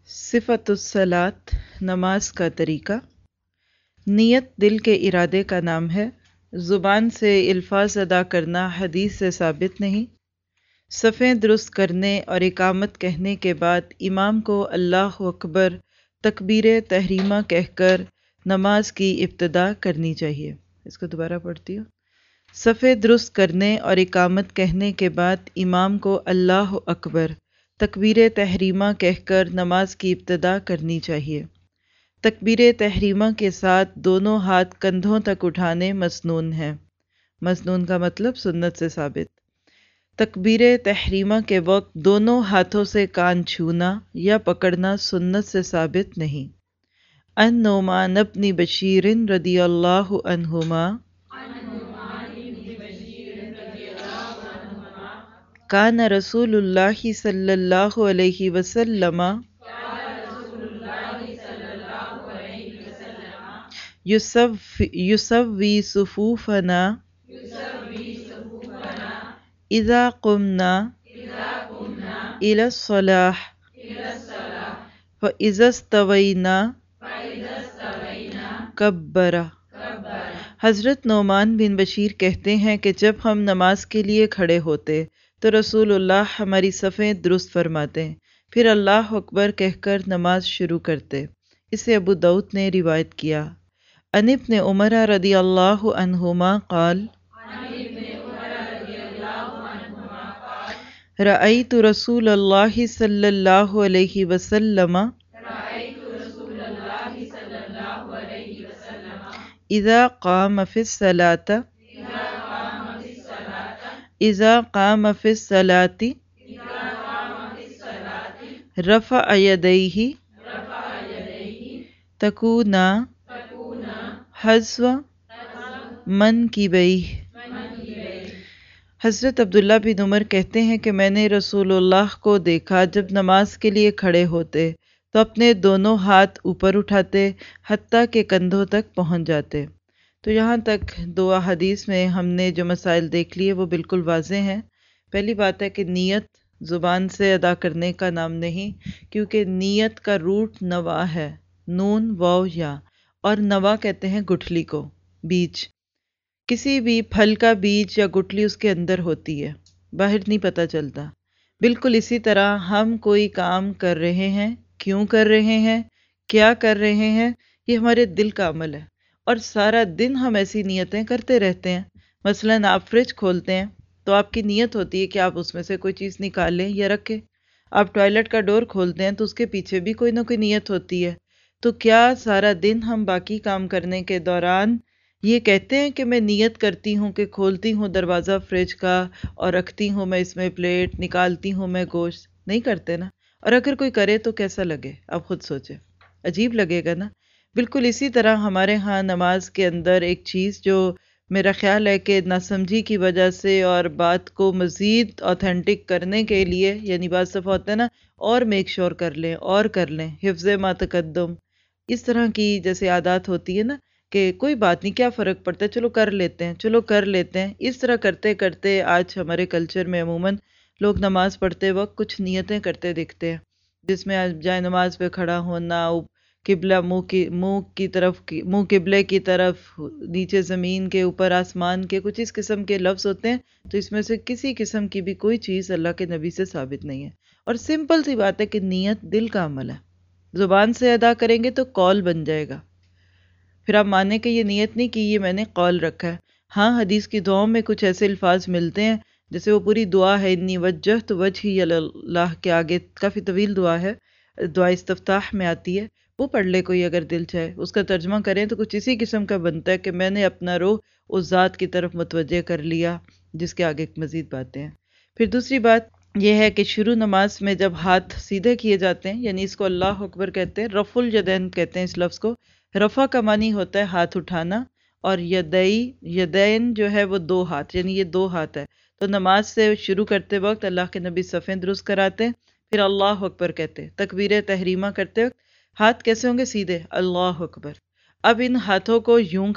صفت الصلاۃ، نماز کا طریقہ۔ نیت دل کے ارادے کا نام ہے، زبان سے الفاظ ادا کرنا حدیث سے ثابت نہیں۔ صفیں درست کرنے اور اقامت کہنے کے بعد امام کو اللہ اکبر تکبیر تحریمہ کہہ کر نماز کی ابتدا کرنی چاہیے۔ اس کو دوبارہ پڑھتی ہوں۔ صفیں درست کرنے اور اقامت کہنے کے بعد امام کو اللہ اکبر تکبیر تحریمہ کہہ کر نماز کی ابتدا کرنی چاہیے۔ تکبیر تحریمہ کے ساتھ دونوں ہاتھ کندھوں تک اٹھانے مسنون ہیں۔ مسنون کا مطلب سنت سے ثابت۔ تکبیر تحریمہ کے وقت دونوں ہاتھوں سے کان چھونا یا پکڑنا سنت سے ثابت نہیں۔ ان نعمان بن بشیر رضی اللہ عنہما کان رسول اللہ صلی اللہ علیہ وسلم یسوی صفوفنا اذا قمنا الى الصلاۃ فاذا استوینا کبر۔ حضرت نعمان بن بشیر کہتے ہیں کہ جب ہم نماز کے لیے کھڑے ہوتے تو رسول اللہ ہماری صفیں درست فرماتے، پھر اللہ اکبر کہہ کر نماز شروع کرتے۔ اسے ابو داؤد نے روایت کیا۔ عن ابن عمر رضی اللہ عنہما قال رأیت رسول اللہ صلی اللہ علیہ وسلم اذا قام فی الصلاۃ رفع یدیہ تکونا حذو منکبیہ۔ حضرت عبداللہ بن عمر کہتے ہیں کہ میں نے رسول اللہ کو دیکھا جب نماز کے لیے کھڑے ہوتے تو اپنے دونوں ہاتھ اوپر اٹھاتے حتیٰ کہ کندھوں تک پہنچ جاتے۔ تو یہاں تک دو احادیث میں ہم نے جو مسائل دیکھ لیے وہ بالکل واضح ہیں۔ پہلی بات ہے کہ نیت زبان سے ادا کرنے کا نام نہیں، کیونکہ نیت کا روٹ نوا ہے، نون واو یا، اور نوا کہتے ہیں گٹھلی کو، بیج۔ کسی بھی پھل کا بیج یا گٹھلی اس کے اندر ہوتی ہے، باہر نہیں پتہ چلتا۔ بالکل اسی طرح ہم کوئی کام کر رہے ہیں، کیوں کر رہے ہیں، کیا کر رہے ہیں، یہ ہمارے دل کا عمل ہے، اور سارا دن ہم ایسی نیتیں کرتے رہتے ہیں۔ مثلاً آپ فریج کھولتے ہیں تو آپ کی نیت ہوتی ہے کہ آپ اس میں سے کوئی چیز نکالیں یا رکھیں۔ آپ ٹوائلٹ کا ڈور کھولتے ہیں تو اس کے پیچھے بھی کوئی نہ کوئی نیت ہوتی ہے۔ تو کیا سارا دن ہم باقی کام کرنے کے دوران یہ کہتے ہیں کہ میں نیت کرتی ہوں کہ کھولتی ہوں دروازہ فریج کا اور رکھتی ہوں میں اس میں پلیٹ، نکالتی ہوں میں گوشت؟ نہیں کرتے نا۔ اور اگر کوئی کرے تو کیسا لگے، آپ خود سوچیں، عجیب لگے گا نا۔ بالکل اسی طرح ہمارے ہاں نماز کے اندر ایک چیز جو میرا خیال ہے کہ ناسمجھی کی وجہ سے اور بات کو مزید اوتھینٹک کرنے کے لیے، یعنی بعض دفعہ ہوتا ہے نا، اور میک شور کر لیں اور کر لیں، حفظ ما تقدم، اس طرح کی جیسے عادات ہوتی ہے نا کہ کوئی بات نہیں، کیا فرق پڑتا ہے، چلو کر لیتے ہیں، چلو کر لیتے ہیں۔ اس طرح کرتے کرتے آج ہمارے کلچر میں عموماً لوگ نماز پڑھتے وقت کچھ نیتیں کرتے دکھتے ہیں، جس میں جائے نماز پہ کھڑا ہونا، قبلہ منہ قبلے کی طرف، نیچے زمین کے، اوپر آسمان کے، کچھ اس قسم کے لفظ ہوتے ہیں۔ تو اس میں سے کسی قسم کی بھی کوئی چیز اللہ کے نبی سے ثابت نہیں ہے۔ اور سمپل سی بات ہے کہ نیت دل کا عمل ہے، زبان سے ادا کریں گے تو قول بن جائے گا، پھر آپ مانیں کہ یہ نیت نہیں کی، یہ میں نے قول رکھا ہے۔ ہاں، حدیث کی دعاؤں میں کچھ ایسے الفاظ ملتے ہیں، جیسے وہ پوری دعا ہے، انی وجہت وجہی اللہ کے آگے کافی طویل دعا ہے، دعا استفتاح میں آتی ہے، وہ پڑھ لے کوئی اگر دل چاہے۔ اس کا ترجمہ کریں تو کچھ اسی قسم کا بنتا ہے کہ میں نے اپنا روح اس ذات کی طرف متوجہ کر لیا جس کے آگے مزید باتیں ہیں۔ پھر دوسری بات یہ ہے کہ شروع نماز میں جب ہاتھ سیدھے کیے جاتے ہیں، یعنی اس کو اللہ اکبر کہتے ہیں، رفع الیدین کہتے ہیں اس لفظ کو۔ رفع کا معنی ہوتا ہے ہاتھ اٹھانا، اور یدین جو ہے وہ دو ہاتھ، یعنی یہ دو ہاتھ ہے۔ تو نماز سے شروع کرتے وقت اللہ کے نبی صفیں درست کراتے ہیں، پھر اللہ اکبر کہتے ہیں۔ تکبیر تحریمہ کرتے وقت ہاتھ کیسے ہوں گے؟ سیدھے، اللہ اکبر۔ اب ان ہاتھوں کو یوں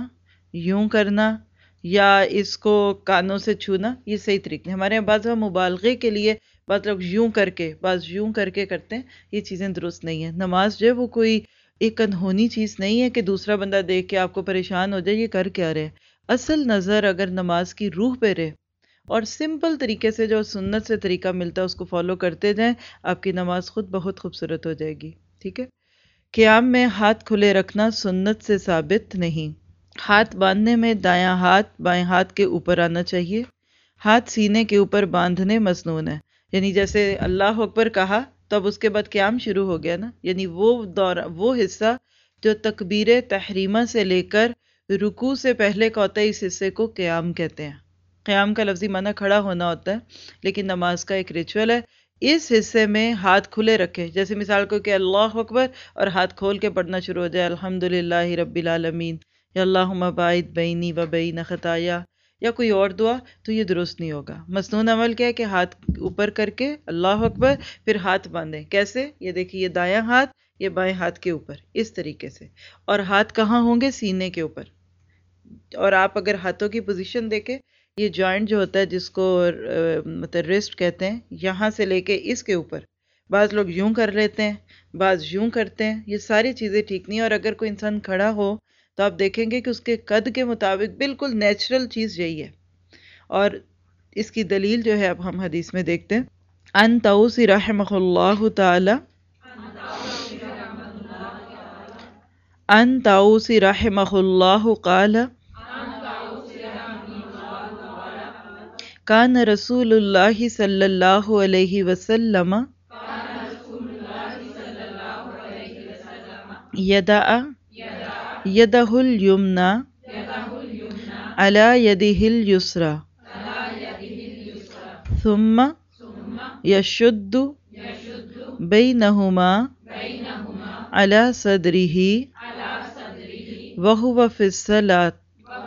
کرنا یا اس کو کانوں سے چھونا، یہ صحیح طریقے۔ ہمارے یہاں بعض مبالغے کے لیے بعض لوگ یوں کر کے، بعض یوں کر کے کرتے ہیں، یہ چیزیں درست نہیں ہیں۔ نماز جو ہے وہ کوئی ایک انہونی چیز نہیں ہے کہ دوسرا بندہ دیکھ کے آپ کو پریشان ہو جائے یہ کر کیا رہے۔ اصل نظر اگر نماز کی روح پہ رہے اور سمپل طریقے سے جو سنت سے طریقہ ملتا ہے اس کو فالو کرتے جائیں، آپ کی نماز خود بہت خوبصورت ہو جائے گی، ٹھیک ہے۔ قیام میں ہاتھ کھلے رکھنا سنت سے ثابت نہیں۔ ہاتھ باندھنے میں دایاں ہاتھ بائیں ہاتھ کے اوپر آنا چاہیے۔ ہاتھ سینے کے اوپر باندھنے مسنون ہے، یعنی جیسے اللہ اکبر کہا تو اب اس کے بعد قیام شروع ہو گیا نا، یعنی وہ حصہ جو تکبیر تحریمہ سے لے کر رکوع سے پہلے کا ہوتا ہے، اس حصے کو قیام کہتے ہیں۔ قیام کا لفظی معنی کھڑا ہونا ہوتا ہے، لیکن نماز کا ایک ریچول ہے۔ اس حصے میں ہاتھ کھلے رکھے، جیسے مثال کو کہ اللہ اکبر اور ہاتھ کھول کے پڑھنا شروع ہو جائے الحمدللہ رب العالمین یا اللہم باعث بینی و بین خطایا یا کوئی اور دعا، تو یہ درست نہیں ہوگا۔ مسنون عمل کیا ہے کہ ہاتھ اوپر کر کے اللہ اکبر پھر ہاتھ باندھیں۔ کیسے؟ یہ دیکھیے، یہ دایاں ہاتھ یہ بائیں ہاتھ کے اوپر اس طریقے سے، اور ہاتھ کہاں ہوں گے؟ سینے کے اوپر۔ اور آپ اگر ہاتھوں کی پوزیشن دیکھیں، یہ جوائنٹ جو ہوتا ہے جس کو مطلب ریسٹ کہتے ہیں، یہاں سے لے کے اس کے اوپر، بعض لوگ یوں کر لیتے ہیں، بعض یوں کرتے ہیں، یہ ساری چیزیں ٹھیک نہیں۔ اور اگر کوئی انسان کھڑا ہو تو آپ دیکھیں گے کہ اس کے قد کے مطابق بالکل نیچرل چیز یہی ہے۔ اور اس کی دلیل جو ہے اب ہم حدیث میں دیکھتے ہیں۔ ان طاؤس رحمہ اللہ تعالی، ان طاؤس رحمہ اللہ قال کان رسول اللہ صلی اللہ علیہ وسلم یدع یدہ الیمنی علی یدہ الیسری ثم یشد بینہما علی صدرہ وہو فی الصلاۃ۔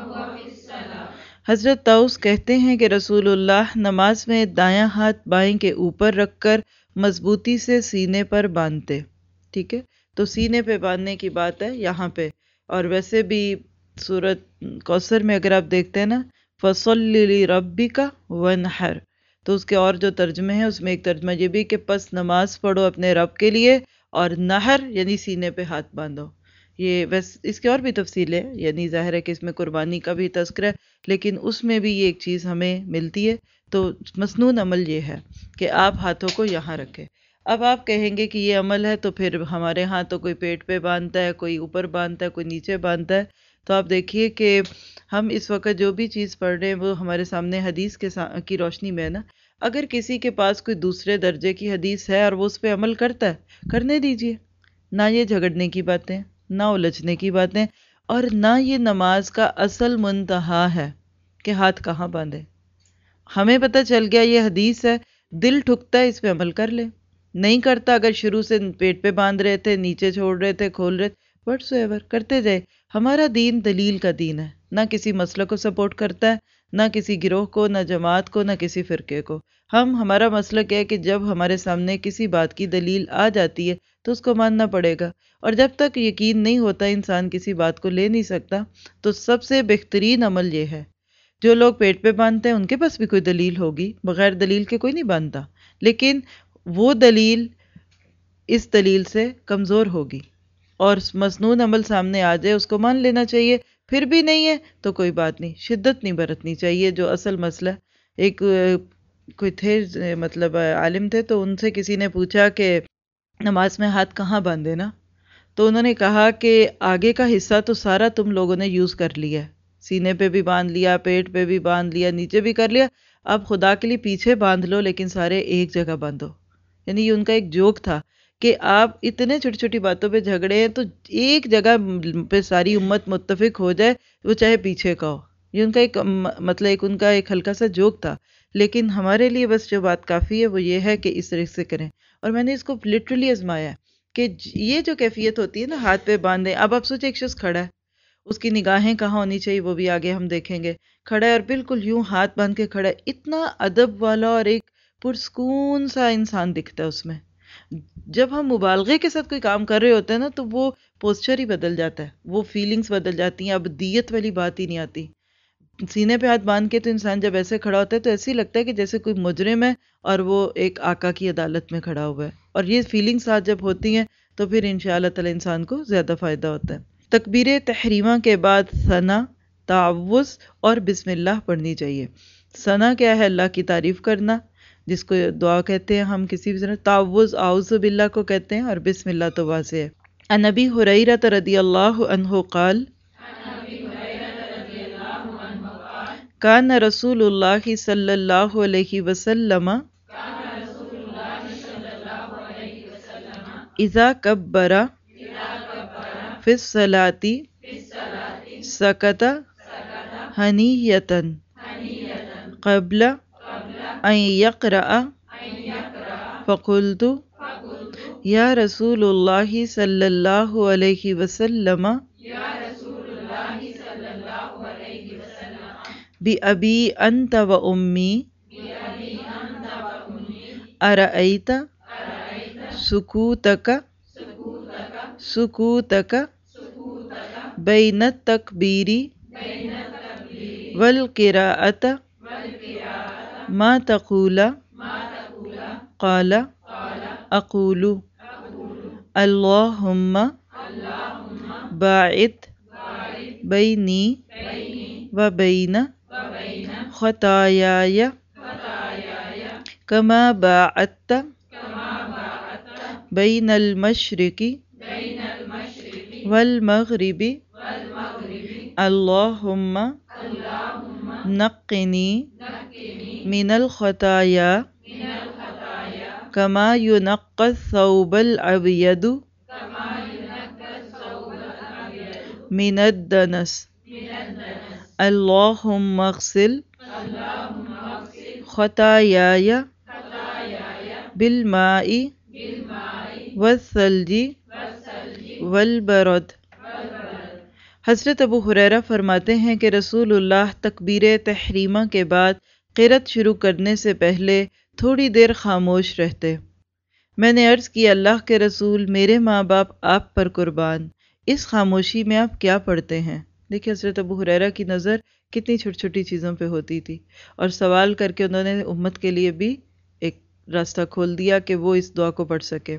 حضرت طاؤس کہتے ہیں کہ رسول اللہ نماز میں دایاں ہاتھ بائیں کے اوپر رکھ کر مضبوطی سے سینے پر باندھتے، ٹھیک ہے۔ تو سینے پہ باندھنے کی بات ہے یہاں پہ، اور ویسے بھی سورۃ کوثر میں اگر آپ دیکھتے ہیں نا، فَصَلِّ لِرَبِّكَ وَانْحَرْ، تو اس کے اور جو ترجمے ہیں اس میں ایک ترجمہ یہ بھی کہ پس نماز پڑھو اپنے رب کے لیے، اور نحر یعنی سینے پہ ہاتھ باندھو۔ یہ اس کی اور بھی تفصیل ہے، یعنی ظاہر ہے کہ اس میں قربانی کا بھی تذکرہ ہے، لیکن اس میں بھی یہ ایک چیز ہمیں ملتی ہے۔ تو مسنون عمل یہ ہے کہ آپ ہاتھوں کو یہاں رکھیں۔ اب آپ کہیں گے کہ یہ عمل ہے تو پھر ہمارے ہاں تو کوئی پیٹ پہ باندھتا ہے، کوئی اوپر باندھتا ہے، کوئی نیچے باندھتا ہے۔ تو آپ دیکھیے کہ ہم اس وقت جو بھی چیز پڑھ رہے ہیں وہ ہمارے سامنے حدیث کی روشنی میں ہے نا۔ اگر کسی کے پاس کوئی دوسرے درجے کی حدیث ہے اور وہ اس پہ عمل کرتا ہے، کرنے دیجئے، نہ یہ جھگڑنے کی باتیں، نہ الجھنے کی باتیں، اور نہ یہ نماز کا اصل منتہا ہے کہ ہاتھ کہاں باندھے۔ ہمیں پتہ چل گیا یہ حدیث ہے، دل ٹھکتا ہے اس پہ عمل کر لے، نہیں کرتا، اگر شروع سے پیٹ پہ باندھ رہے تھے، نیچے چھوڑ رہے تھے، کھول رہے تھے، وٹس ایور کرتے جائے۔ ہمارا دین دلیل کا دین ہے، نہ کسی مسئلہ کو سپورٹ کرتا ہے، نہ کسی گروہ کو، نہ جماعت کو، نہ کسی فرقے کو۔ ہمارا مسلک ہے کہ جب ہمارے سامنے کسی بات کی دلیل آ جاتی ہے تو اس کو ماننا پڑے گا، اور جب تک یقین نہیں ہوتا انسان کسی بات کو لے نہیں سکتا۔ تو سب سے بہترین عمل یہ ہے، جو لوگ پیٹ پہ باندھتے ہیں ان کے پاس بھی کوئی دلیل ہوگی، بغیر دلیل کے کوئی نہیں باندھتا، لیکن وہ دلیل اس دلیل سے کمزور ہوگی، اور مسنون عمل سامنے آ جائے اس کو مان لینا چاہیے۔ پھر بھی نہیں ہے تو کوئی بات نہیں، شدت نہیں برتنی چاہیے جو اصل مسئلہ ہے۔ ایک کوئی تھے مطلب عالم تھے، تو ان سے کسی نے پوچھا کہ نماز میں ہاتھ کہاں باندھے نا، تو انہوں نے کہا کہ آگے کا حصہ تو سارا تم لوگوں نے یوز کر لیا ہے، سینے پہ بھی باندھ لیا، پیٹ پہ بھی باندھ لیا، نیچے بھی کر لیا، اب خدا کے لیے پیچھے باندھ لو، لیکن سارے ایک جگہ باندھو۔ یعنی یہ ان کا ایک جوک تھا کہ آپ اتنے چھوٹی چھوٹی باتوں پہ جھگڑے ہیں تو ایک جگہ پہ ساری امت متفق ہو جائے، وہ چاہے پیچھے کا ہو۔ یہ ان کا ایک مطلب ایک ان کا ایک ہلکا سا جوک تھا، لیکن ہمارے لیے بس جو بات کافی ہے وہ یہ ہے کہ اس طرح سے کریں۔ اور میں نے اس کو لٹرلی آزمایا کہ یہ جو کیفیت ہوتی ہے نا ہاتھ پہ باندھیں، اب آپ سوچیں ایک شخص کھڑا ہے، اس کی نگاہیں کہاں ہونی چاہیے وہ بھی آگے ہم دیکھیں گے۔ کھڑا ہے اور بالکل یوں ہاتھ باندھ کے کھڑا ہے، اتنا ادب والا اور ایک پرسکون سا انسان دکھتا ہے اس میں۔ جب ہم مبالغے کے ساتھ کوئی کام کر رہے ہوتے ہیں نا تو وہ پوسچر ہی بدل جاتا ہے، وہ فیلنگز بدل جاتی ہیں، اب دیت والی بات ہی نہیں آتی۔ سینے پہ ہاتھ باندھ کے تو انسان جب ایسے کھڑا ہوتا ہے تو ایسے ہی لگتا ہے کہ جیسے کوئی مجرم ہے اور وہ ایک آقا کی عدالت میں کھڑا ہوا ہے، اور یہ فیلنگ ساتھ جب ہوتی ہیں تو پھر انشاءاللہ تعالی انسان کو زیادہ فائدہ ہوتا ہے۔ تکبیر تحریمہ کے بعد ثنا، تعوذ اور بسم اللہ پڑھنی چاہیے۔ ثنا کیا ہے؟ اللہ کی تعریف کرنا، جس کو دعا کہتے ہیں ہم کسی بھی طرح۔ تعوذ اعوذ باللہ کو کہتے ہیں، اور بسم اللہ تو واضح ہے۔ عن ابی ہریرہ رضی اللہ عنہ قال کان رسول اللہ صلی اللہ علیہ وسلم اذا کبر فی الصلاة سکت حنیۃ قبل ان یقرأ فقلت یا رسول اللہ صلی اللہ علیہ وسلم بِأَبِي أَنْتَ وَأُمِّي أَرَأَيْتَ سُكُوتَكَ بَيْنَ التَّكْبِيرِ وَالْقِرَاءَةِ مَا تَقُولُ؟ قَالَ أَقُولُ اللهم باعد بيني وبين خطاياي كما باعدت بين المشرق والمغرب اللهم نقني من الخطايا كما ينقى الثوب الأبيض من الدنس اللهم اغسل خطاياي بالماء والثلج والبرد۔ حضرت ابو ہریرہ فرماتے ہیں کہ رسول اللہ تکبیر تحریمہ کے بعد قرأت شروع کرنے سے پہلے تھوڑی دیر خاموش رہتے۔ میں نے عرض کی اللہ کے رسول، میرے ماں باپ آپ پر قربان، اس خاموشی میں آپ کیا پڑھتے ہیں؟ دیکھیں حضرت ابو ہریرہ کی نظر کتنی چھوٹی چھوٹی چیزوں پہ ہوتی تھی، اور سوال کر کے انہوں نے امت کے لیے بھی ایک راستہ کھول دیا کہ وہ اس دعا کو پڑھ سکے۔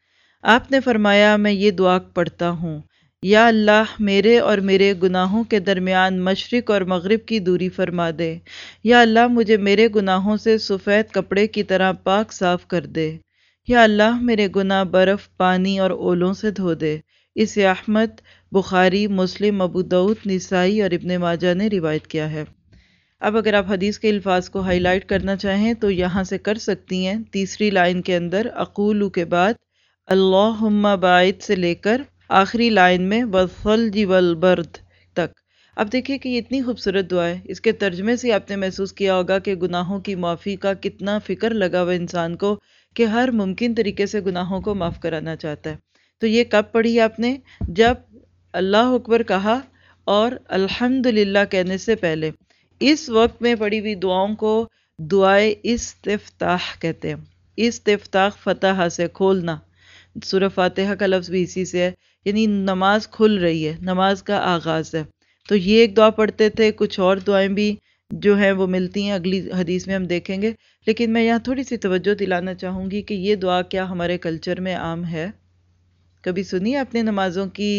آپ نے فرمایا میں یہ دعا پڑھتا ہوں، یا اللہ میرے اور میرے گناہوں کے درمیان مشرق اور مغرب کی دوری فرما دے۔ یا اللہ مجھے میرے گناہوں سے سفید کپڑے کی طرح پاک صاف کر دے۔ یا اللہ میرے گناہ برف، پانی اور اولوں سے دھو دے۔ اسے احمد، بخاری، مسلم، ابو داؤد، نسائی اور ابن ماجہ نے روایت کیا ہے۔ اب اگر آپ حدیث کے الفاظ کو ہائی لائٹ کرنا چاہیں تو یہاں سے کر سکتی ہیں، تیسری لائن کے اندر اقولو کے بعد اللہم باعد سے لے کر آخری لائن میں والثلج والبرد تک۔ اب دیکھیں کہ یہ اتنی خوبصورت دعا ہے، اس کے ترجمے سے آپ نے محسوس کیا ہوگا کہ گناہوں کی معافی کا کتنا فکر لگا ہوا انسان کو، کہ ہر ممکن طریقے سے گناہوں کو معاف کرانا چاہتا ہے۔ تو یہ کب پڑھی آپ نے؟ جب اللہ اکبر کہا اور الحمدللہ کہنے سے پہلے۔ اس وقت میں پڑھی ہوئی دعاؤں کو دعائے استفتاح کہتے ہیں۔ استفتاح فتح سے کھولنا، سورہ فاتحہ کا لفظ بھی اسی سے ہے، یعنی نماز کھل رہی ہے، نماز کا آغاز ہے۔ تو یہ ایک دعا پڑھتے تھے، کچھ اور دعائیں بھی جو ہیں وہ ملتی ہیں، اگلی حدیث میں ہم دیکھیں گے، لیکن میں یہاں تھوڑی سی توجہ دلانا چاہوں گی کہ یہ دعا کیا ہمارے کلچر میں عام ہے؟ کبھی سنی آپ نے نمازوں کی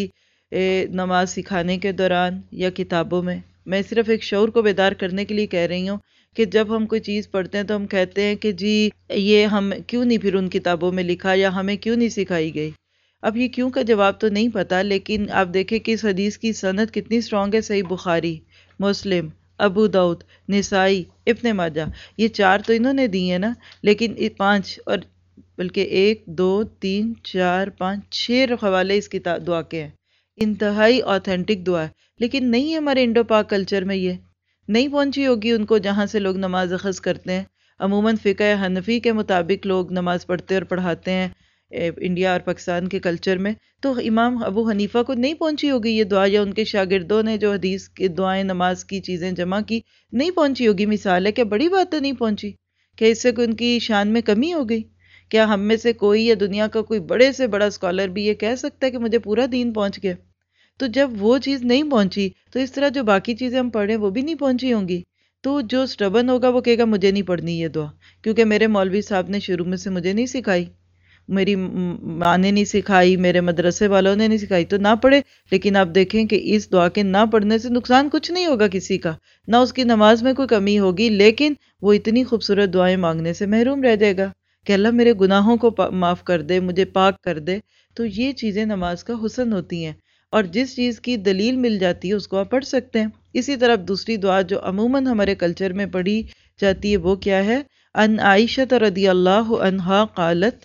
نماز سکھانے کے دوران یا کتابوں میں؟ میں صرف ایک شعور کو بیدار کرنے کے لیے کہہ رہی ہوں کہ جب ہم کوئی چیز پڑھتے ہیں تو ہم کہتے ہیں کہ جی یہ ہم کیوں نہیں پھر ان کتابوں میں لکھا، یا ہمیں کیوں نہیں سکھائی گئی؟ اب یہ کیوں کا جواب تو نہیں پتا، لیکن آپ دیکھیں کہ اس حدیث کی سند کتنی سٹرونگ ہے۔ صحیح بخاری، مسلم، ابو داؤد، نسائی، ابن ماجہ، یہ 4 تو انہوں نے دی ہیں نا، لیکن 5 اور بلکہ 1 2 3 4 5 6 حوالے اس کی دعا کے ہیں۔ انتہائی آتھینٹک دعا ہے، لیکن نہیں ہے ہمارے انڈو پاک کلچر میں، یہ نہیں پہنچی ہوگی ان کو جہاں سے لوگ نماز اخذ کرتے ہیں۔ عموماً فقہ حنفی کے مطابق لوگ نماز پڑھتے اور پڑھاتے ہیں انڈیا اور پاکستان کے کلچر میں، تو امام ابو حنیفہ کو نہیں پہنچی ہوگی یہ دعا، یا ان کے شاگردوں نے جو حدیث کی دعائیں نماز کی چیزیں جمع کی نہیں پہنچی ہوگی۔ مثال ہے کہ بڑی بات تو نہیں پہنچی، کہ اس سے ان کی شان میں کمی ہو گئی؟ کیا ہم میں سے کوئی یا دنیا کا کوئی بڑے سے بڑا اسکالر بھی یہ کہہ سکتا ہے کہ مجھے پورا دین پہنچ گیا؟ تو جب وہ چیز نہیں پہنچی تو اس طرح جو باقی چیزیں ہم پڑھ رہے ہیں وہ بھی نہیں پہنچی ہوں گی. تو جو سٹبن ہوگا وہ کہے گا مجھے نہیں پڑھنی یہ دعا، کیونکہ میرے مولوی صاحب نے شروع میں سے مجھے نہیں سکھائی، میری ماں نے نہیں سکھائی، میرے مدرسے والوں نے نہیں سکھائی، تو نہ پڑھے. لیکن آپ دیکھیں کہ اس دعا کے نہ پڑھنے سے نقصان کچھ نہیں ہوگا کسی کا، نہ اس کی نماز میں کوئی کمی ہوگی، لیکن وہ اتنی خوبصورت دعائیں مانگنے سے محروم رہ جائے گا کہ اللہ میرے گناہوں کو معاف کر دے، مجھے پاک کر دے. تو یہ چیزیں نماز کا حسن ہوتی ہیں، اور جس چیز کی دلیل مل جاتی ہے اس کو آپ پڑھ سکتے ہیں. اسی طرح دوسری دعا جو عموماً ہمارے کلچر میں پڑھی جاتی ہے وہ کیا ہے؟ ان عائشہ رضی اللہ عنہا قالت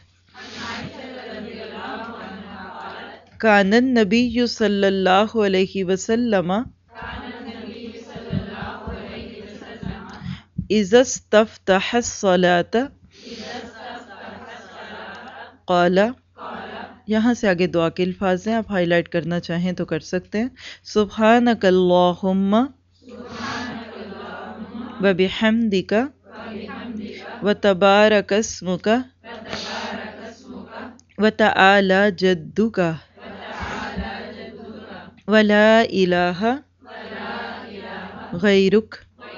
کان النبی صلی اللہ علیہ وسلم اذا استفتح الصلاة قال، یہاں سے آگے دعا کے الفاظ ہیں، آپ ہائی لائٹ کرنا چاہیں تو کر سکتے ہیں. سبحانک اللہم وبحمدک وتبارک اسمک وتعالی جدک ولا الہ غیرک.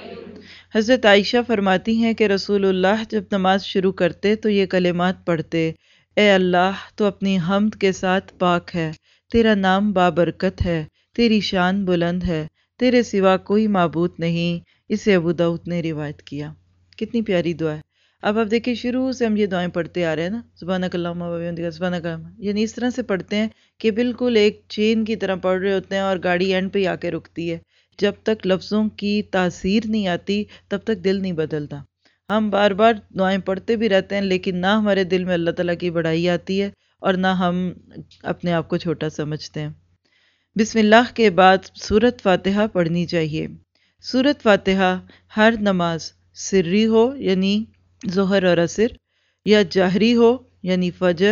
حضرت عائشہ فرماتی ہیں کہ رسول اللہ جب نماز شروع کرتے تو یہ کلمات پڑھتے: اے اللہ تو اپنی حمد کے ساتھ پاک ہے، تیرا نام بابرکت ہے، تیری شان بلند ہے، تیرے سوا کوئی معبود نہیں. اسے ابو داؤد نے روایت کیا. کتنی پیاری دعا ہے. اب آپ دیکھیں شروع سے ہم یہ دعائیں پڑھتے آ رہے ہیں نا، سبحانک اللہم وبحمدک سبحانک اللہم، یعنی اس طرح سے پڑھتے ہیں کہ بالکل ایک چین کی طرح پڑھ رہے ہوتے ہیں اور گاڑی اینڈ پہ ہی آ کے رکتی ہے. جب تک لفظوں کی تاثیر نہیں آتی تب تک دل نہیں بدلتا. ہم بار بار دعائیں پڑھتے بھی رہتے ہیں لیکن نہ ہمارے دل میں اللہ تعالیٰ کی بڑائی آتی ہے اور نہ ہم اپنے آپ کو چھوٹا سمجھتے ہیں. بسم اللہ کے بعد سورۃ فاتحہ پڑھنی چاہیے. سورۃ فاتحہ ہر نماز سری ہو یعنی ظہر اور عصر، یا جہری ہو یعنی فجر،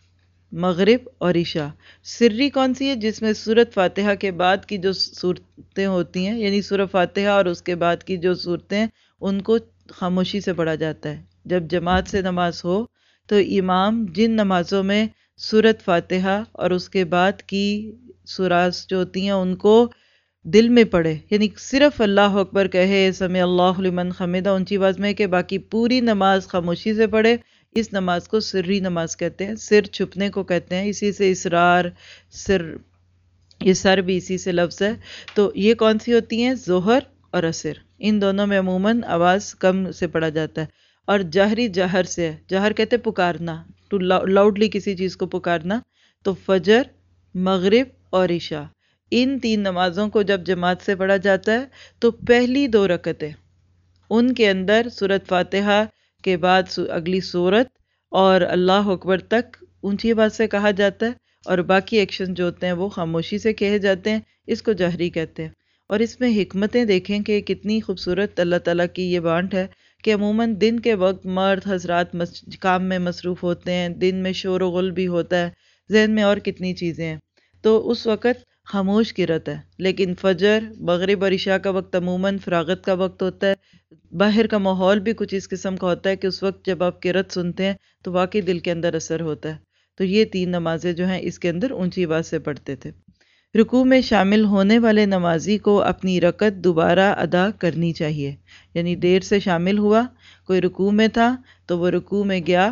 مغرب اور عشاء. سری کون سی ہے؟ جس میں سورۃ فاتحہ کے بعد کی جو صورتیں ہوتی ہیں، یعنی سورۃ فاتحہ اور اس کے بعد کی جو صورتیں ہیں ان کو خاموشی سے پڑھا جاتا ہے. جب جماعت سے نماز ہو تو امام جن نمازوں میں سورۃ فاتحہ اور اس کے بعد کی سورات جو ہوتی ہیں ان کو دل میں پڑھے، یعنی صرف اللہ اکبر کہے، سمع اللہ لمن حمدہ اونچی آواز میں، کہ باقی پوری نماز خاموشی سے پڑھے. اس نماز کو سری نماز کہتے ہیں، سر چھپنے کو کہتے ہیں، اسی سے اسرار، سر، یہ سر بھی اسی سے لفظ ہے. تو یہ کون سی ہوتی ہیں؟ ظہر اور عصر. ان دونوں میں عموماً آواز کم سے پڑھا جاتا ہے. اور جہری جہر سے ہے، جہر کہتے ہیں پکارنا، ٹو لاؤڈلی کسی چیز کو پکارنا. تو فجر، مغرب اور عشاء، ان تین نمازوں کو جب جماعت سے پڑھا جاتا ہے تو پہلی 2 رکعتیں ان کے اندر سورۃ فاتحہ کے بعد اگلی سورت اور اللہ اکبر تک اونچی آواز سے کہا جاتا ہے، اور باقی ایکشن جو ہوتے ہیں وہ خاموشی سے کہے جاتے ہیں. اس کو جہری کہتے ہیں. اور اس میں حکمتیں دیکھیں کہ کتنی خوبصورت اللہ تعالیٰ کی یہ بانٹ ہے کہ عموماً دن کے وقت مرد حضرات کام میں مصروف ہوتے ہیں، دن میں شور و غل بھی ہوتا ہے، ذہن میں اور کتنی چیزیں ہیں، تو اس وقت خاموش قرات ہے. لیکن فجر، مغرب اور عشاء کا وقت عموماً فراغت کا وقت ہوتا ہے. باہر کا ماحول بھی کچھ اس قسم کا ہوتا ہے کہ اس وقت جب آپ قرات سنتے ہیں تو واقعی دل کے اندر اثر ہوتا ہے. تو یہ 3 نمازیں جو ہیں اس کے اندر اونچی آواز سے پڑھتے تھے. رکوع میں شامل ہونے والے نمازی کو اپنی رکعت دوبارہ ادا کرنی چاہیے. یعنی دیر سے شامل ہوا، کوئی رکوع میں تھا تو وہ رکوع میں گیا،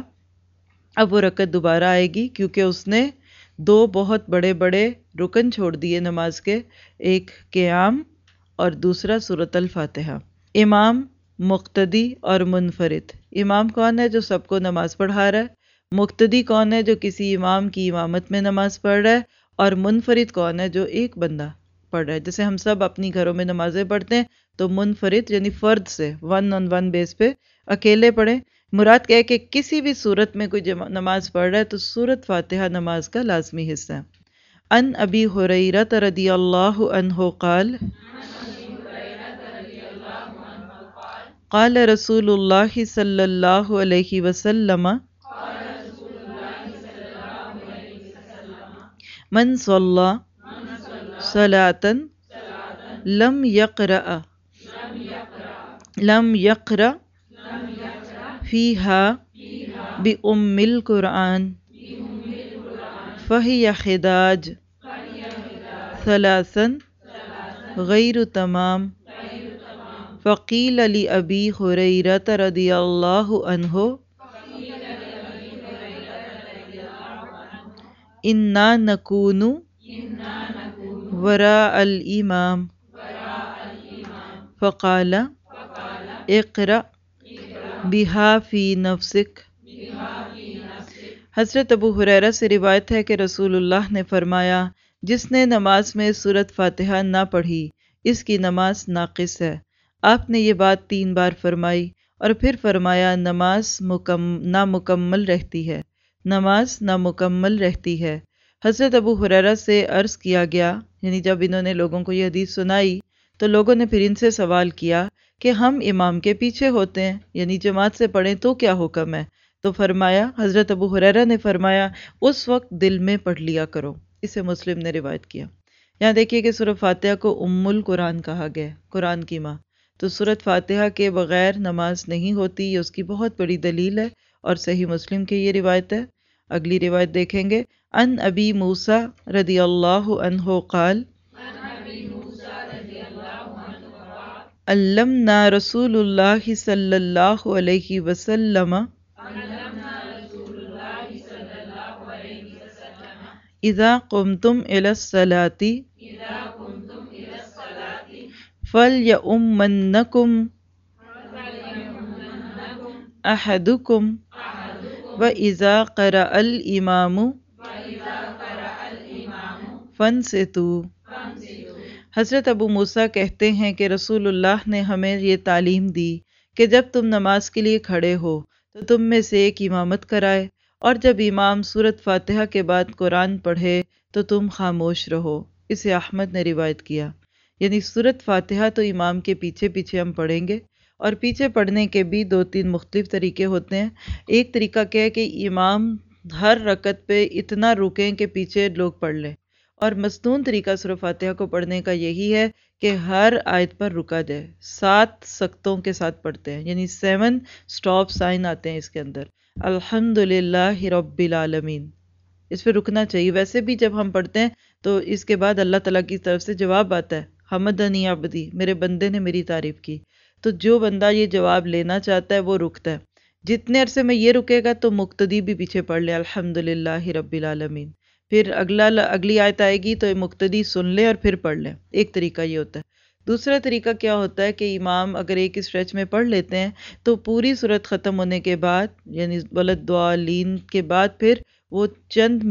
اب وہ رکعت دوبارہ آئے گی کیونکہ اس نے 2 بہت بڑے بڑے رکن چھوڑ دیے نماز کے، ایک قیام اور دوسرا سورۃ الفاتحہ. امام، مقتدی اور منفرد. امام کون ہے؟ جو سب کو نماز پڑھا رہا ہے. مقتدی کون ہے؟ جو کسی امام کی امامت میں نماز پڑھ رہا ہے. اور منفرد کون ہے؟ جو ایک بندہ پڑھ رہا ہے. جیسے ہم سب اپنی گھروں میں نمازیں پڑھتے ہیں تو منفرد یعنی فرد سے، 1 on 1 بیس پہ اکیلے پڑھیں. مراد کیا ہے کہ کسی بھی صورت میں کوئی نماز پڑھ رہا ہے تو سورۃ فاتحہ نماز کا لازمی حصہ ہے. ان ابی ہریرہ رضی اللہ عنہ قال قال رسول اللہ صلی اللہ علیہ وسلم من صلی صلاة لم يقرأ فيها بأم القرآن فهي خداج ثلاثا غیر تمام فقیل لأبی ہریرہ رضی اللہ عنہ انا نکون وراء الامام فقال اقرأ بہا فی نفسک۔ حضرت ابو ہریرہ سے روایت ہے کہ رسول اللہ نے فرمایا، جس نے نماز میں سورۃ فاتحہ نہ پڑھی اس کی نماز ناقص ہے۔ آپ نے یہ بات 3 بار فرمائی اور پھر فرمایا نماز نامکمل رہتی ہے، نماز نامکمل رہتی ہے۔ حضرت ابو ہریرہ سے عرض کیا گیا، یعنی جب انہوں نے لوگوں کو یہ حدیث سنائی تو لوگوں نے پھر ان سے سوال کیا کہ ہم امام کے پیچھے ہوتے ہیں، یعنی جماعت سے پڑھیں تو کیا حکم ہے؟ تو فرمایا، حضرت ابو ہریرہ نے فرمایا اس وقت دل میں پڑھ لیا کرو۔ اسے مسلم نے روایت کیا۔ یہاں دیکھیے کہ سورۃ فاتحہ کو ام القرآن کہا گیا، قرآن کی ماں۔ تو سورۃ فاتحہ کے بغیر نماز نہیں ہوتی، یہ اس کی بہت بڑی دلیل ہے اور صحیح مسلم کی یہ روایت ہے۔ اگلی روایت دیکھیں گے، ان ابی موسیٰ رضی اللہ عنہ قال علمنا رسول اللہ صلی اللہ علیہ وسلم اذا قمتم الى الصلاة فلیؤمنکم احدکم وَإِذَا قَرَأَ الْإِمَامُ فَانصِتُوا۔ حضرت ابو موسیٰ کہتے ہیں کہ رسول اللہ نے ہمیں یہ تعلیم دی کہ جب تم نماز کے لیے کھڑے ہو تو تم میں سے ایک امامت کرائے، اور جب امام سورۃ فاتحہ کے بعد قرآن پڑھے تو تم خاموش رہو۔ اسے احمد نے روایت کیا۔ یعنی سورۃ فاتحہ تو امام کے پیچھے پیچھے ہم پڑھیں گے، اور پیچھے پڑھنے کے بھی 2-3 مختلف طریقے ہوتے ہیں۔ ایک طریقہ کیا ہے کہ امام ہر رکعت پہ اتنا رکیں کہ پیچھے لوگ پڑھ لیں، اور مصنون طریقہ سورۃ فاتحہ کو پڑھنے کا یہی ہے کہ ہر آیت پر رکا جائے۔ 7 سکتوں کے ساتھ پڑھتے ہیں، یعنی 7 سٹاپ سائن آتے ہیں اس کے اندر۔ الحمدللہ رب العالمین، اس پہ رکنا چاہیے۔ ویسے بھی جب ہم پڑھتے ہیں تو اس کے بعد اللہ تعالیٰ کی طرف سے جواب آتا ہے، حمدنی عبدی، میرے بندے نے میری تعریف کی۔ تو جو بندہ یہ جواب لینا چاہتا ہے وہ رکتا ہے۔ جتنے عرصے میں یہ رکے گا تو مقتدی بھی پیچھے پڑھ لے الحمدللہ رب العالمین، پھر اگلی آیت آئے گی تو مقتدی سن لے اور پھر پڑھ لے۔ ایک طریقہ یہ ہوتا ہے۔ دوسرا طریقہ کیا ہوتا ہے کہ امام اگر ایک اسٹریچ میں پڑھ لیتے ہیں تو پوری سورت ختم ہونے کے بعد، یعنی ولدالضالین کے بعد، پھر وہ چند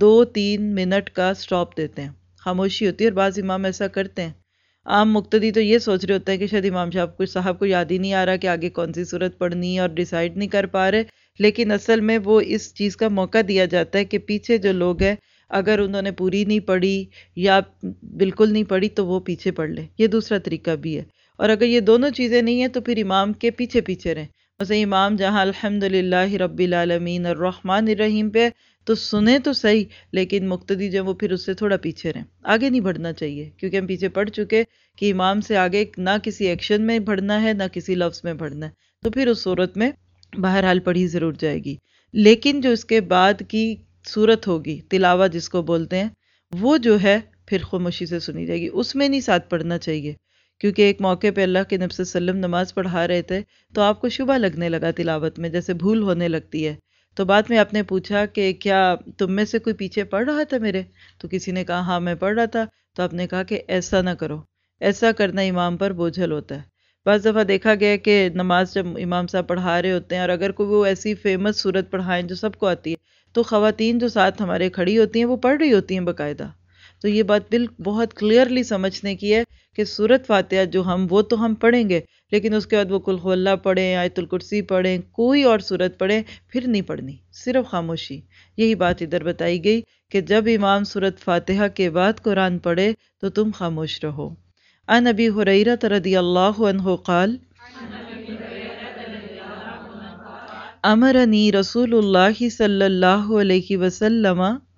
2-3 منٹ کا سٹاپ دیتے ہیں، خاموشی ہوتی ہے۔ اور بعض امام ایسا کرتے ہیں۔ عام مقتدی تو یہ سوچ رہے ہوتا ہے کہ شاید امام صاحب کو یاد ہی نہیں آ رہا کہ آگے کون سی سورت پڑھنی ہے، اور ڈیسائیڈ نہیں کر پا رہے، لیکن اصل میں وہ اس چیز کا موقع دیا جاتا ہے کہ پیچھے جو لوگ ہیں اگر انہوں نے پوری نہیں پڑھی یا بالکل نہیں پڑھی تو وہ پیچھے پڑھ لیں۔ یہ دوسرا طریقہ بھی ہے۔ اور اگر یہ دونوں چیزیں نہیں ہیں تو پھر امام کے پیچھے پیچھے رہیں۔ مثلا امام جہاں الحمدللہ رب العالمین الرحمن الرحیم پہ تو سنیں تو صحیح، لیکن مقتدی جو وہ پھر اس سے تھوڑا پیچھے رہیں، آگے نہیں بڑھنا چاہیے، کیونکہ ہم پیچھے پڑھ چکے کہ امام سے آگے نہ کسی ایکشن میں بڑھنا ہے نہ کسی لفظ میں بڑھنا ہے، تو پھر اس صورت میں بہرحال پڑھی ضرور جائے گی۔ لیکن جو اس کے بعد کی صورت ہوگی، تلاوت جس کو بولتے ہیں، وہ جو ہے پھر خاموشی سے سنی جائے گی، اس میں نہیں ساتھ پڑھنا چاہیے۔ کیونکہ ایک موقع پہ اللہ کے نبی صلی اللہ علیہ وسلم نماز پڑھا رہے تھے تو آپ کو شبہ لگنے لگا تلاوت میں، جیسے بھول ہونے لگتی ہے۔ تو بعد میں آپ نے پوچھا کہ کیا تم میں سے کوئی پیچھے پڑھ رہا تھا میرے؟ تو کسی نے کہا ہاں میں پڑھ رہا تھا۔ تو آپ نے کہا کہ ایسا نہ کرو، ایسا کرنا امام پر بوجھل ہوتا ہے۔ بعض دفعہ دیکھا گیا کہ نماز جب امام صاحب پڑھا رہے ہوتے ہیں اور اگر کوئی وہ ایسی فیمس سورت پڑھائیں جو سب کو آتی ہے تو خواتین جو ساتھ ہمارے کھڑی ہوتی ہیں وہ پڑھ رہی ہوتی ہیں باقاعدہ۔ تو یہ بات بہت کلیئرلی سمجھنے کی ہے کہ سورۃ فاتحہ جو وہ تو ہم پڑھیں گے، لیکن اس کے بعد وہ قل هو اللہ پڑھیں، آیت الکرسی پڑھیں، کوئی اور سورت پڑھیں، پھر نہیں پڑھنی، صرف خاموشی۔ یہی بات ادھر بتائی گئی کہ جب امام سورۃ فاتحہ کے بعد قرآن پڑھے تو تم خاموش رہو۔ عن ابی ہریرہ رضی اللہ عنہ قال امرنی رسول اللہ صلی اللہ علیہ وسلم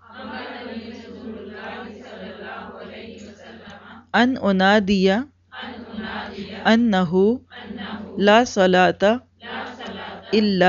ان انادی انہ لا صلاة الا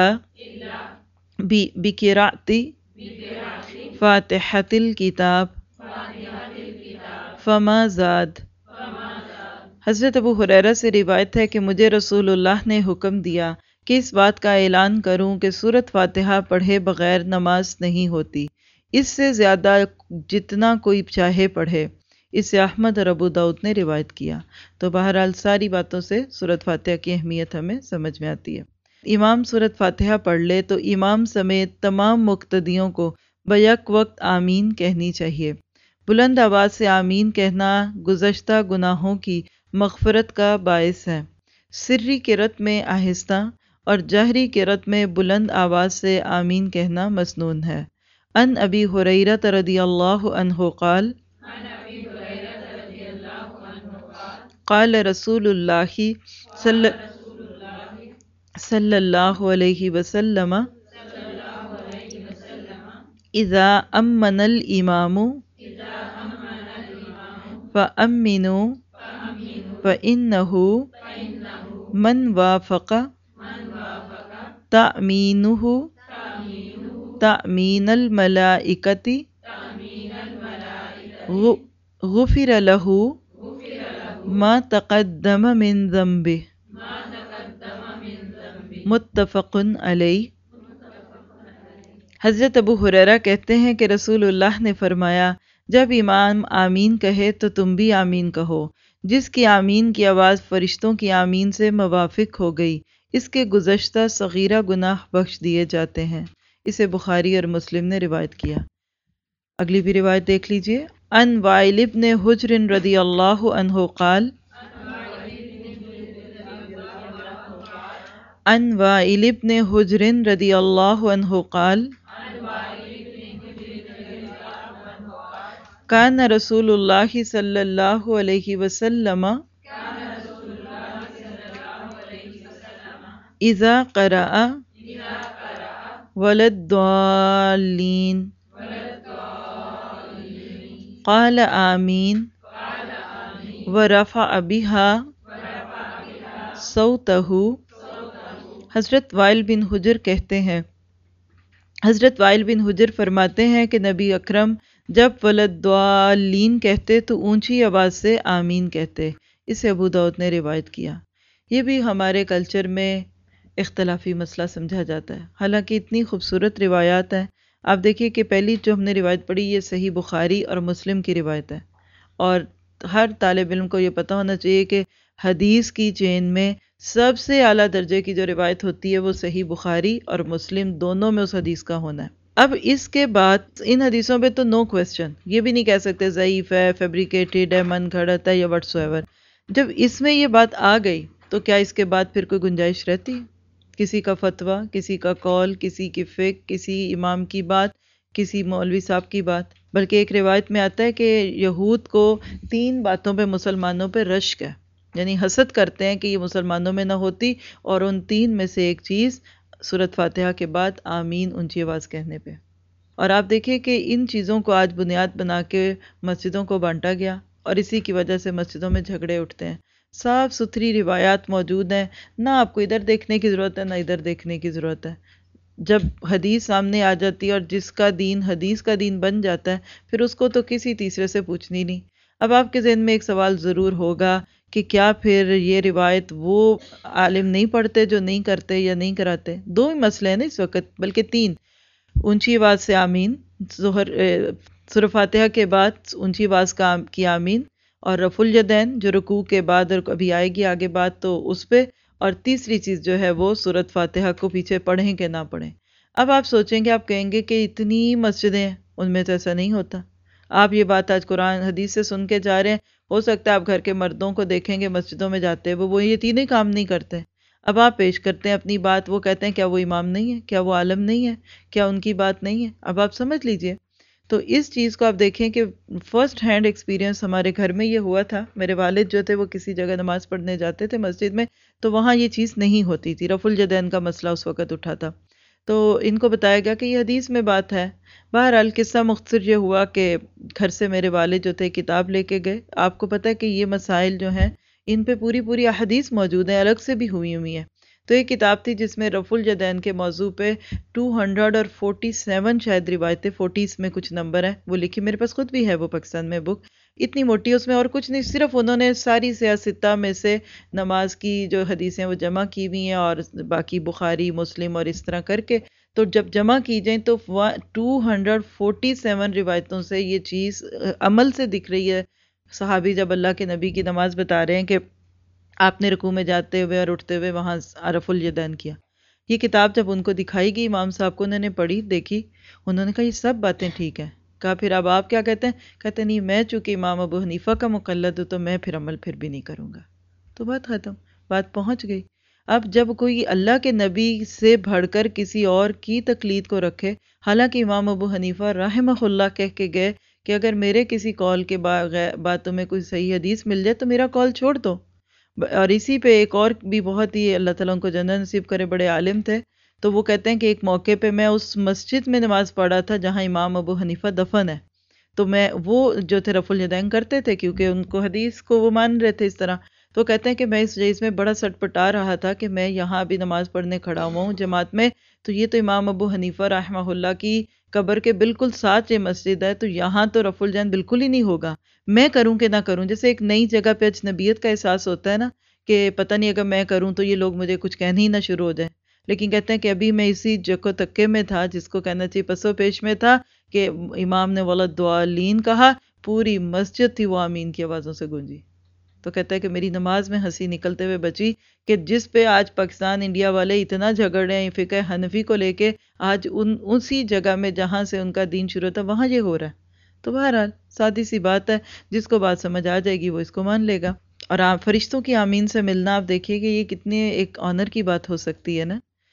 بقراءۃ فاتحۃ الکتاب فما زاد۔ حضرت ابو ہریرہ سے روایت ہے کہ مجھے رسول اللہ نے حکم دیا کہ اس بات کا اعلان کروں کہ سورۃ فاتحہ پڑھے بغیر نماز نہیں ہوتی، اس سے زیادہ جتنا کوئی چاہے پڑھے۔ اسے احمد اور ابو داؤد نے روایت کیا۔ تو بہرحال ساری باتوں سے سورۃ فاتحہ کی اہمیت ہمیں سمجھ میں آتی ہے۔ امام سورۃ فاتحہ پڑھ لے تو امام سمیت تمام مقتدیوں کو بیک وقت آمین کہنی چاہیے۔ بلند آواز سے آمین کہنا گزشتہ گناہوں کی مغفرت کا باعث ہے۔ سری قرأت میں آہستہ اور جہری قرأت میں بلند آواز سے آمین کہنا مسنون ہے۔ ان ابی ہریرہ رضی اللہ عنہ قال قال رسول اللہ صلی اللہ علیہ وسلم اذا امن الامام فامنوا فانہ من وافق تأمینہ تأمین الملائکۃ غفر لہ ما تقدم من ذنبہ، متفق علیہ۔ حضرت ابو ہریرہ کہتے ہیں کہ رسول اللہ نے فرمایا، جب امام آمین کہے تو تم بھی آمین کہو۔ جس کی آمین کی آواز فرشتوں کی آمین سے موافق ہو گئی، اس کے گزشتہ صغیرہ گناہ بخش دیے جاتے ہیں۔ اسے بخاری اور مسلم نے روایت کیا۔ اگلی بھی روایت دیکھ لیجئے۔ ان وائل بن حجر رضی اللہ عنہ قال ان وائل بن حجر رضی اللہ عنہ قال کان رسول اللہ صلی اللہ علیہ وسلم اذا قرأ وللضالین قال آمین ورفع بها صوتہ۔ حضرت وائل بن حجر کہتے ہیں، حضرت وائل بن حجر فرماتے ہیں کہ نبی اکرم جب وللضالین کہتے تو اونچی آواز سے آمین کہتے۔ اسے ابو داؤد نے روایت کیا۔ یہ بھی ہمارے کلچر میں اختلافی مسئلہ سمجھا جاتا ہے، حالانکہ اتنی خوبصورت روایات ہیں۔ آپ دیکھیے کہ پہلی جو ہم نے روایت پڑھی یہ صحیح بخاری اور مسلم کی روایت ہے، اور ہر طالب علم کو یہ پتہ ہونا چاہیے کہ حدیث کی چین میں سب سے اعلیٰ درجے کی جو روایت ہوتی ہے وہ صحیح بخاری اور مسلم دونوں میں اس حدیث کا ہونا ہے۔ اب اس کے بعد ان حدیثوں پہ تو نو کویسچن، یہ بھی نہیں کہہ سکتے ضعیف ہے، فیبریکیٹڈ ہے، من گھڑت ہے یا وٹس ایور۔ جب اس میں یہ بات آ گئی تو کیا اس کے بعد پھر کوئی گنجائش رہتی ہے؟ کسی کا فتویٰ، کسی کا قول، کسی کی فقہ، کسی امام کی بات، کسی مولوی صاحب کی بات؟ بلکہ ایک روایت میں آتا ہے کہ یہود کو 3 باتوں پہ مسلمانوں پہ رشک ہے، یعنی حسد کرتے ہیں کہ یہ مسلمانوں میں نہ ہوتی، اور ان 3 میں سے ایک چیز سورۃ فاتحہ کے بعد آمین اونچی آواز کہنے پہ۔ اور آپ دیکھیں کہ ان چیزوں کو آج بنیاد بنا کے مسجدوں کو بانٹا گیا، اور اسی کی وجہ سے مسجدوں میں جھگڑے اٹھتے ہیں۔ صاف ستھری روایات موجود ہیں، نہ آپ کو ادھر دیکھنے کی ضرورت ہے نہ ادھر دیکھنے کی ضرورت ہے۔ جب حدیث سامنے آ جاتی ہے اور جس کا دین حدیث کا دین بن جاتا ہے، پھر اس کو تو کسی تیسرے سے پوچھنی نہیں۔ اب آپ کے ذہن میں ایک سوال ضرور ہوگا کہ کیا پھر یہ روایت وہ عالم نہیں پڑھتے جو نہیں کرتے یا نہیں کراتے؟ 2 ہی مسئلے ہیں نا اس وقت، بلکہ 3۔ اونچی آواز سے آمین، سورۃ فاتحہ کے بعد اونچی آواز کی آمین، اور رفع الیدین جو رکوع کے بعد اور ابھی آئے گی آگے بات تو اس پہ، اور تیسری چیز جو ہے وہ سورۃ فاتحہ کو پیچھے پڑھیں کہ نہ پڑھیں۔ اب آپ سوچیں گے، آپ کہیں گے کہ اتنی مسجدیں ہیں، ان میں تو ایسا نہیں ہوتا۔ آپ یہ بات آج قرآن حدیث سے سن کے جا رہے ہیں، ہو سکتا ہے آپ گھر کے مردوں کو دیکھیں گے مسجدوں میں جاتے ہیں، وہ یہ 3 کام نہیں کرتے۔ اب آپ پیش کرتے ہیں اپنی بات، وہ کہتے ہیں کیا وہ امام نہیں ہے، کیا وہ عالم نہیں ہے، کیا ان کی بات نہیں ہے؟ اب آپ سمجھ لیجئے۔ تو اس چیز کو آپ دیکھیں کہ فرسٹ ہینڈ ایکسپیرینس ہمارے گھر میں یہ ہوا تھا۔ میرے والد جو تھے وہ کسی جگہ نماز پڑھنے جاتے تھے مسجد میں، تو وہاں یہ چیز نہیں ہوتی تھی، رفع الیدین کا مسئلہ اس وقت اٹھا تھا۔ تو ان کو بتایا گیا کہ یہ حدیث میں بات ہے۔ بہرحال قصہ مختصر یہ ہوا کہ گھر سے میرے والد جو تھے کتاب لے کے گئے۔ آپ کو پتہ ہے کہ یہ مسائل جو ہیں ان پہ پوری احادیث موجود ہیں، الگ سے بھی ہوئی ہے۔ تو ایک کتاب تھی جس میں رفع الیدین کے موضوع پہ 247 شاید روایتیں، 40 میں کچھ نمبر ہیں، وہ لکھی، میرے پاس خود بھی ہے وہ پاکستان میں بک، اتنی موٹی، اس میں اور کچھ نہیں، صرف انہوں نے ساری سیاستہ میں سے نماز کی جو حدیثیں وہ جمع کی ہوئی ہیں، اور باقی بخاری مسلم اور اس طرح کر کے، تو جب جمع کی جائیں تو 247 روایتوں سے یہ چیز عمل سے دکھ رہی ہے۔ صحابی جب اللہ کے نبی کی نماز بتا رہے ہیں کہ آپ نے رکوع میں جاتے ہوئے اور اٹھتے ہوئے وہاں رفع الیدین کیا۔ یہ کتاب جب ان کو دکھائی گئی امام صاحب کو، انہوں نے پڑھی، دیکھی، انہوں نے کہا یہ سب باتیں ٹھیک ہیں۔ کہا پھر اب آپ کیا کہتے ہیں؟ کہتے نہیں، میں چونکہ امام ابو حنیفہ کا مقلد ہوں تو میں پھر عمل پھر بھی نہیں کروں گا۔ تو بات ختم، بات پہنچ گئی۔ اب جب کوئی اللہ کے نبی سے بڑھ کر کسی اور کی تقلید کو رکھے، حالانکہ امام ابو حنیفہ رحمہ اللہ کہہ کے گئے کہ اگر میرے کسی قول کے باتوں میں کوئی صحیح حدیث مل جائے تو میرا قول چھوڑ دو۔ اور اسی پہ ایک اور بھی بہت ہی اللہ تعالیٰ ان کو جنت نصیب کرے، بڑے عالم تھے، تو وہ کہتے ہیں کہ ایک موقع پہ میں اس مسجد میں نماز پڑھا تھا جہاں امام ابو حنیفہ دفن ہے، تو میں وہ جو تھے رفع الیدین کرتے تھے کیونکہ ان کو حدیث کو وہ مان رہے تھے اس طرح، تو کہتے ہیں کہ میں اس چیز میں بڑا سٹ پٹا رہا تھا کہ میں یہاں بھی نماز پڑھنے کھڑا ہوا ہوں جماعت میں، تو یہ تو امام ابو حنیفہ رحمہ اللہ کی قبر کے بالکل ساتھ یہ مسجد ہے، تو یہاں تو رفع الیدین بالکل ہی نہیں ہوگا، میں کروں کہ نہ کروں۔ جیسے ایک نئی جگہ پہ اجنبیت کا احساس ہوتا ہے نا، کہ پتہ نہیں اگر میں کروں تو یہ لوگ مجھے کچھ کہنے ہی نہ شروع ہو جائیں، لیکن کہتے ہیں کہ ابھی میں اسی جکو تکے میں تھا، جس کو کہنا چاہیے پسو پیش میں تھا، کہ امام نے ولدالین کہا، پوری مسجد تھی وہ آمین کی آوازوں سے گونجی۔ تو کہتا ہے کہ میری نماز میں ہنسی نکلتے ہوئے بچی کہ جس پہ آج پاکستان انڈیا والے اتنا جھگڑ رہے ہیں فقہ حنفی کو لے کے، آج اسی جگہ میں جہاں سے ان کا دین شروع تھا وہاں یہ ہو رہا ہے۔ تو بہرحال سادی سی بات ہے، جس کو بات سمجھ آ جائے گی وہ اس کو مان لے گا۔ اور فرشتوں کی آمین سے ملنا، آپ دیکھیے کہ یہ کتنے ایک آنر کی بات ہو سکتی ہے نا۔